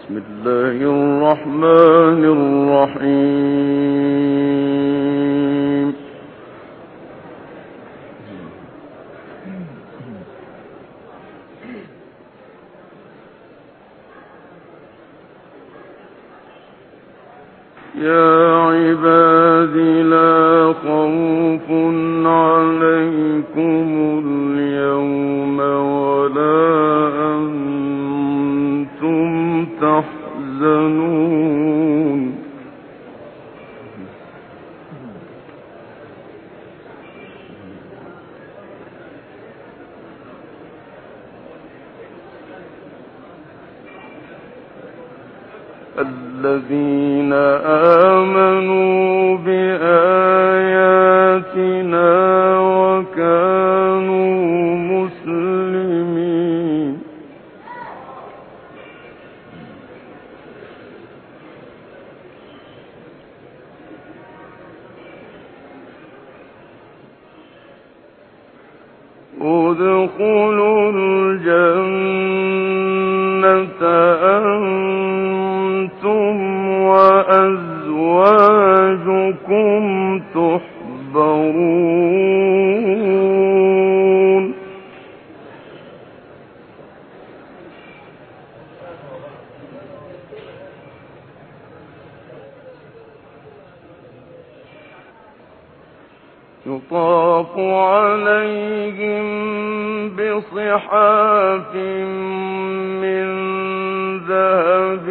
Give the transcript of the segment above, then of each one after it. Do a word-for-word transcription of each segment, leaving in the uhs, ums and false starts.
بسم الله الرحمن الرحيم. يا عبادي لا خوف عليكم اليوم ولا أنتم تحزنون. الذين آمنوا بآياتنا وكانوا مسلمين. ادخلوا الجنة أنتم وأزواجكم تحبرون. يطاف عليهم بصحاف من ذهب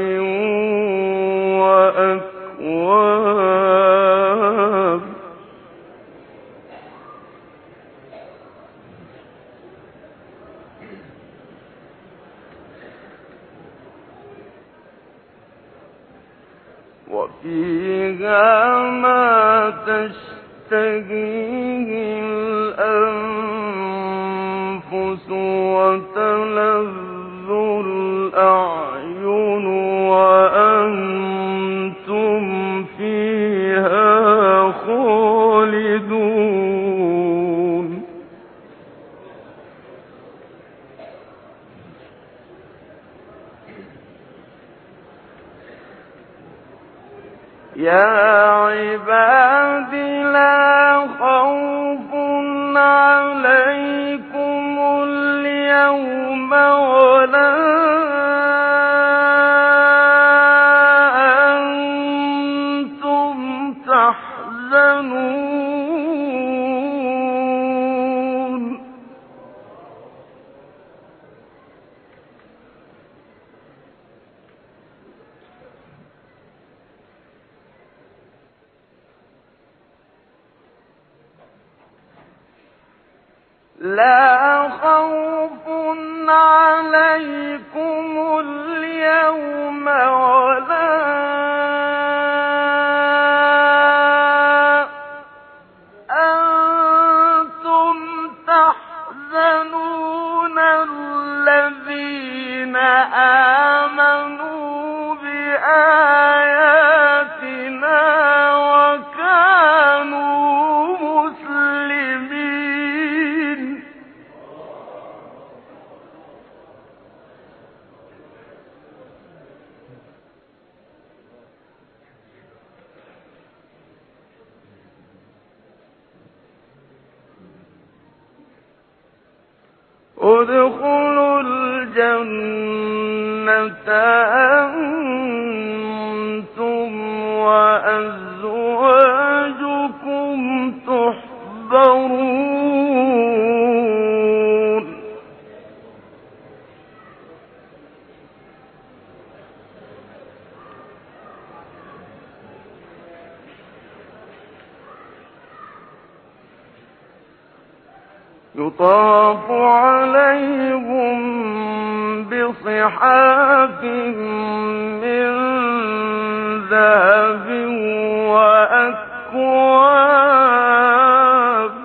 وأكواب وفيها ما تشتهيه الأنفس وتلذ الأعين وأنتم فيها خالدون. يا عباد لا خوف عليكم اليوم ولا أنتم تحزنون. لا خوف عليكم اليوم ولا أنتم تحزنون. الذين آمنوا بآياتنا وكانوا مسلمين. ادخلوا الجنة أنتم وأزواجكم تحبرون. يطاف عليهم بصحاف من ذهب وأكواب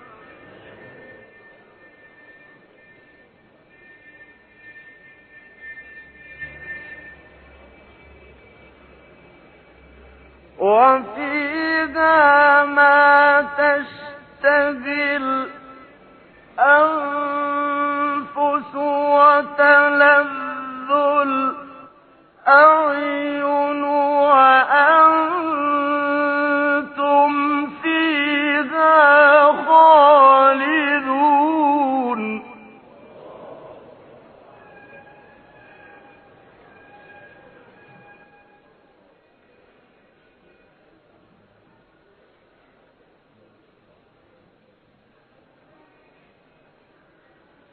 وفيها ما تشتهي الأنفس وتلذ الأعين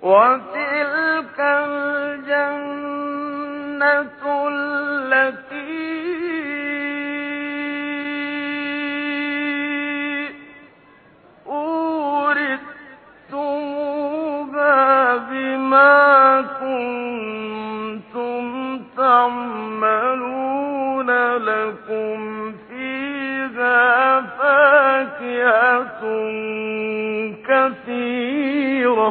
وتلك الجنة التي أورثتموها بما كنتم تعملون لكم فيها فاكهة كثيرة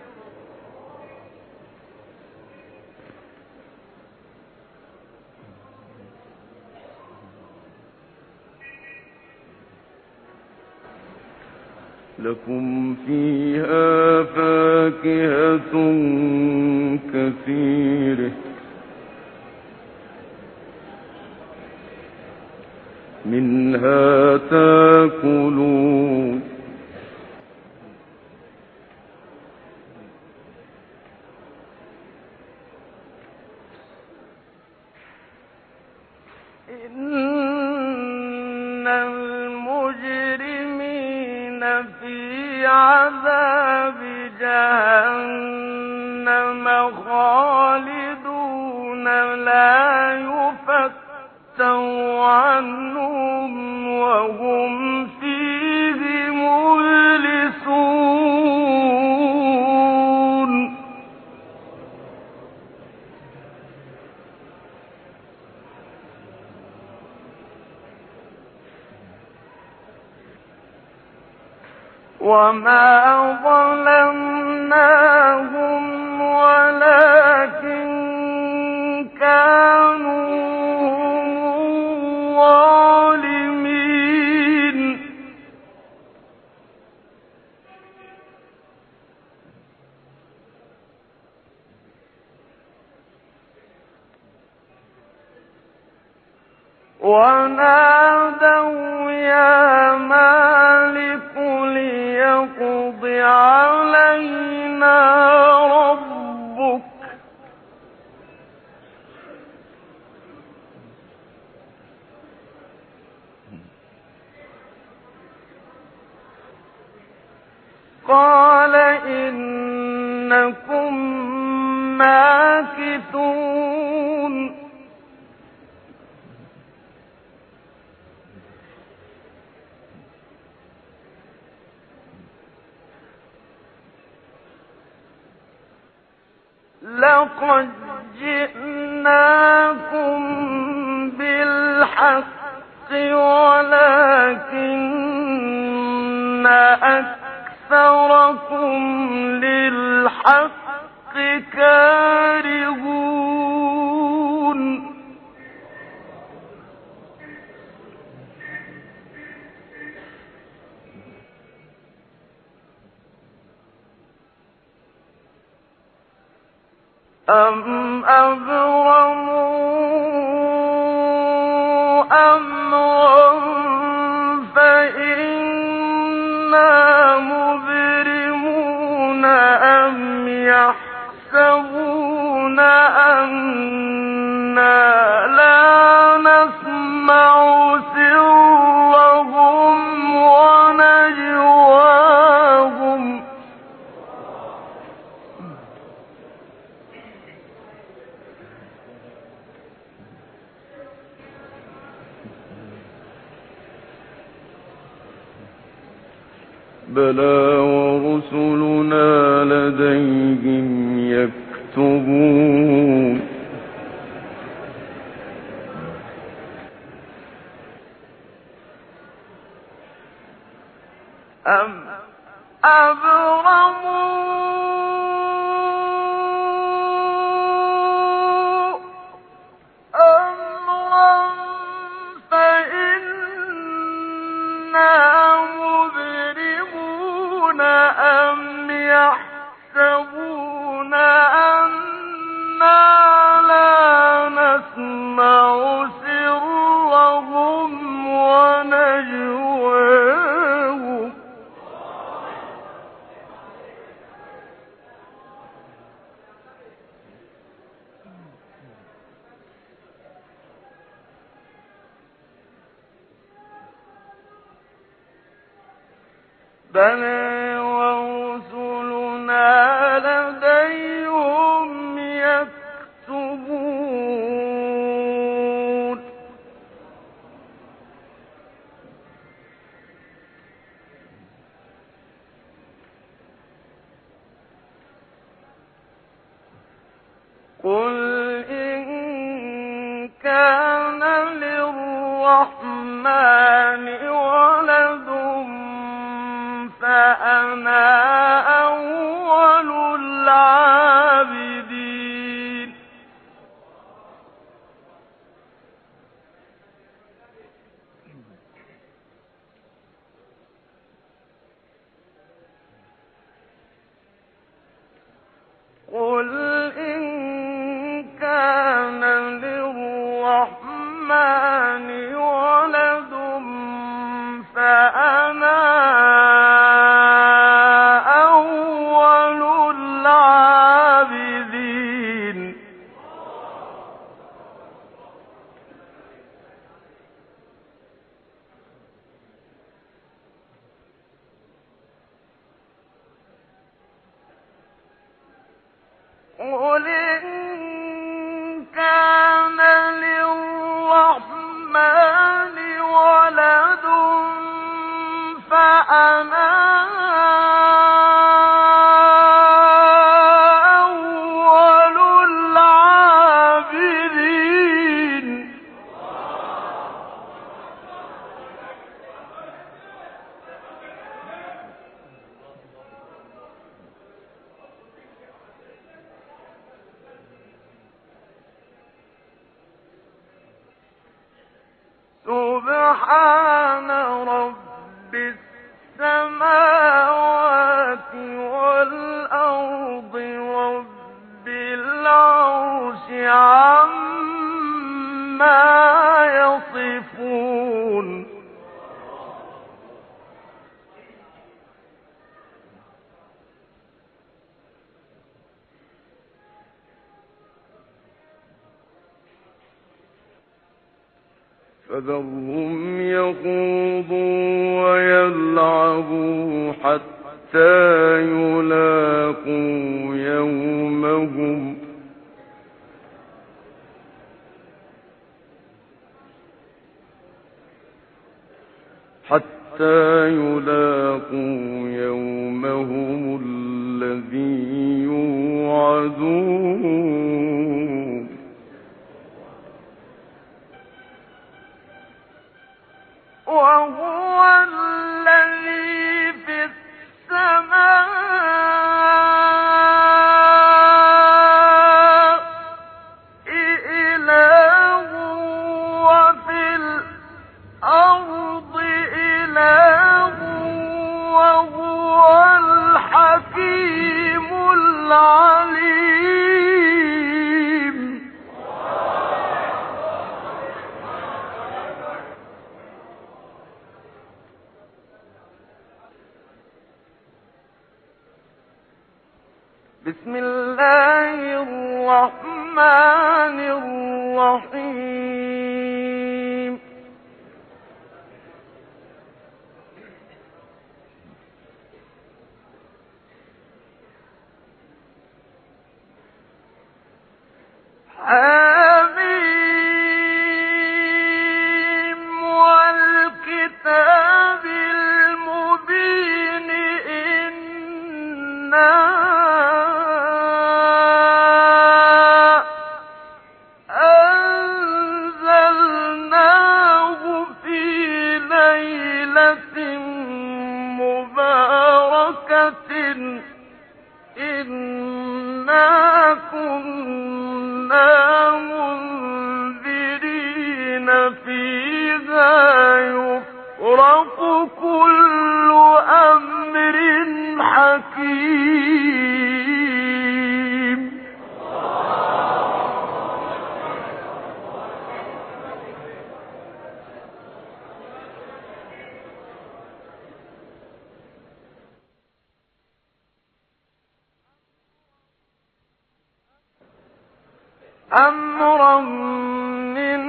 لكم فيها فاكهة كثيرة منها تاكلون إن المجرمين في عذاب جهنم خالدون لا يفتر عنهم وهم فيه مبلسون وما ظلمناهم ولكن كانوا ظالمين ونادوا يا مالك ليقض علينا ربك قال إنكم ماكثون لقد جئناكم بالحق ولكن أكثركم للحق كارهون أم أبرموا أمرا فإنا مبرمون أم يحسبون أنا لا نسمع سرهم ونجواهم بلى ورسلنا لديهم يكتبون أم أبرموا أمرا فإنا مبرمون أم يحسبون أنا لا نسمع سرهم ونجواهم بلى ورسلنا لديهم قل إن كان للرحمن ولد فأنا أول العابدين. قل إن كان للرحمن ولد فأنا أول العابدين. قل إن كان للرحمن ولد فأنا أول العابدين. سبحان رب السماوات والأرض رب العرش عما يصفون. فذرهم يخوضوا ويلعبوا حتى يلاقوا يومهم حتى يلاقوا يومهم الذي يوعدون. وهو الذي في السماء إله وفي الأرض إله وهو الحكيم العليم. بسم الله الرحمن الرحيم. حميم والكتاب المبين إنا أنزلناه في ليلة مباركة إنا كنا منذرين فيها يفرق كل أمر حكيم. أمرا من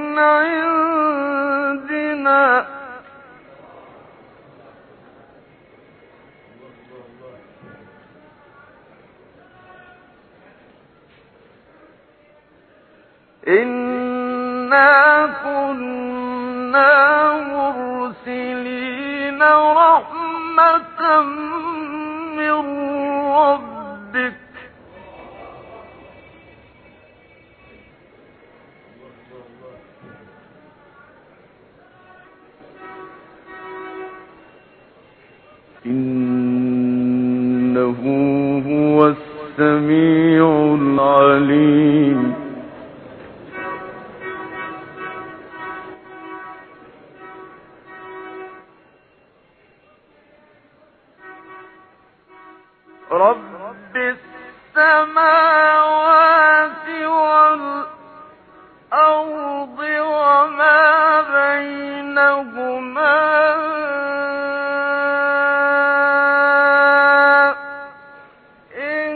عندنا إنا كنا مرسلين رحمة من ربك عليم. رب السماوات والأرض وما بينهما إن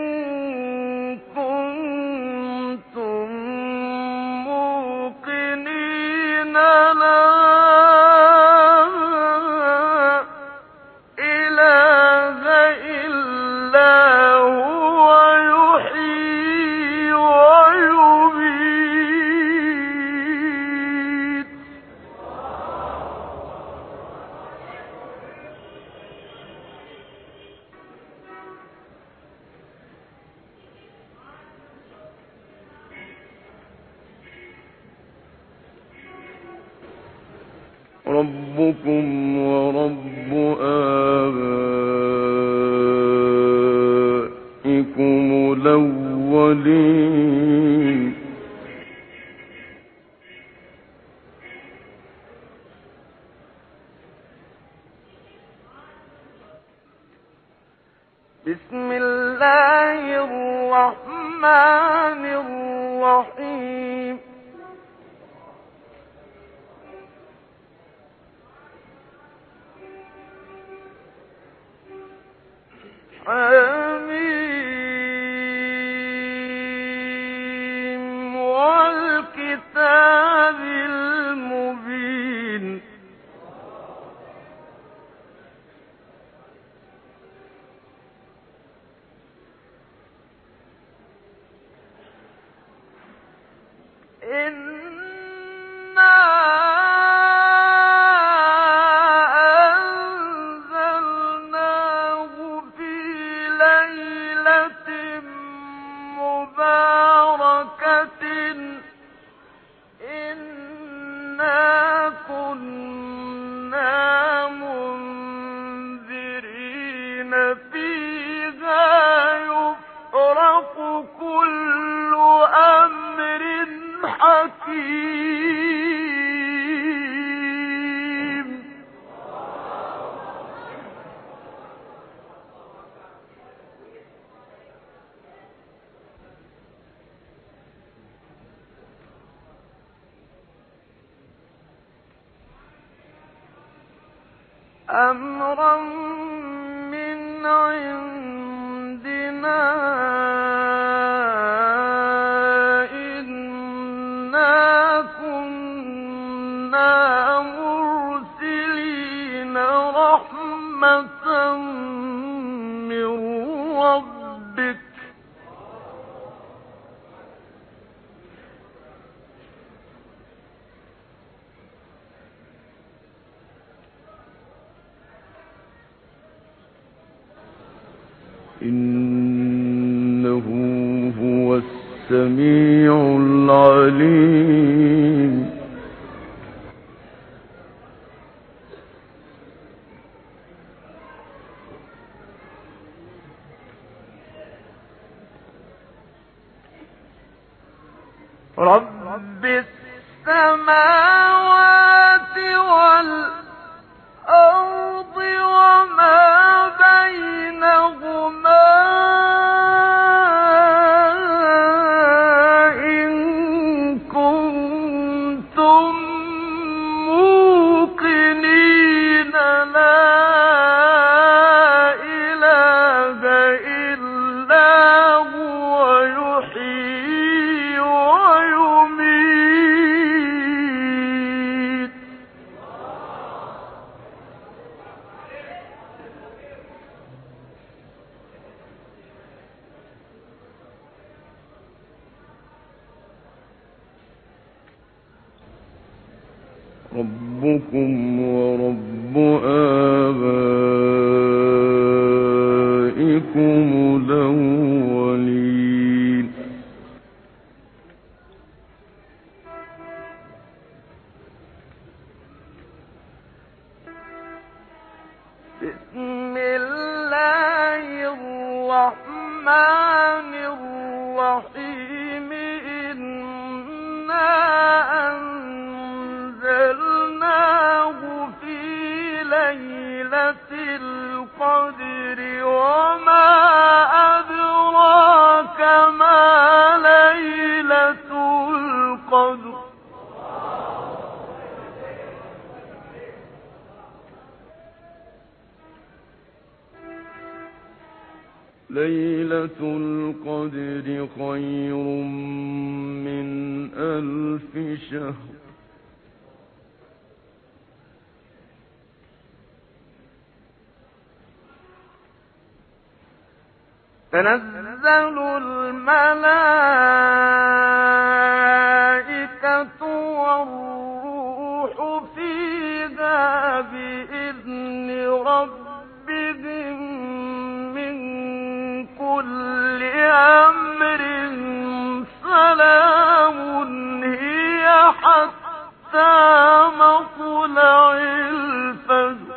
كنتم موقنين لا إله إلا هو يحيي ويميت. ربكم ورب آبائكم الأولين. بسم الله الرحمن الرحيم. حميم والكتاب المبين. إنا أنزلناه في ليلة مباركة إنا كنا منذرين فيها يفرق كل أمر حكيم. أمرا من عندنا إنا كنا مرسلين رحمة من ربك. إنه هو السميع العليم. رب السماوات والأرض وما بينهما إن كنتم موقنين لا إله إلا هو يحيي ويميت. ربكم ورب آبائكم الأولين. بسم الله الرحمن الرحيم. الرحيم إنا أنزلناه في ليلة القدر وما أدراك ما ليلة القدر ليلة القدر خير من ألف شهر تنزل الملائكة والروح فيها بإذن ربهم من كل أمر سلام هي حتى مطلع الفجر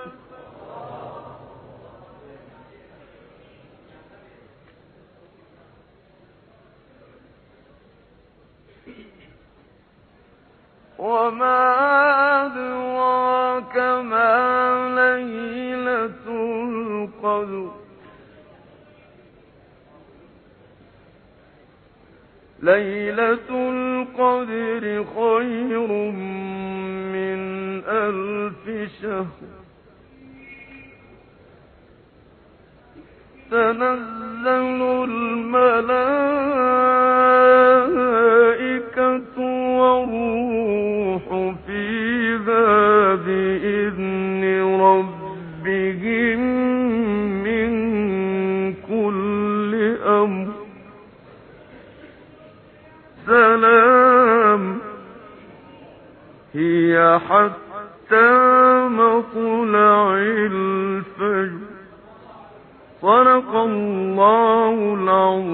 وما أدراك ما ليلة القدر ليلة القدر خير من ألف شهر تنزل الملائكة والروح فيها بإذن ربهم من كل أمر سلام هي حتى مطلع الفجر صدق الله العظيم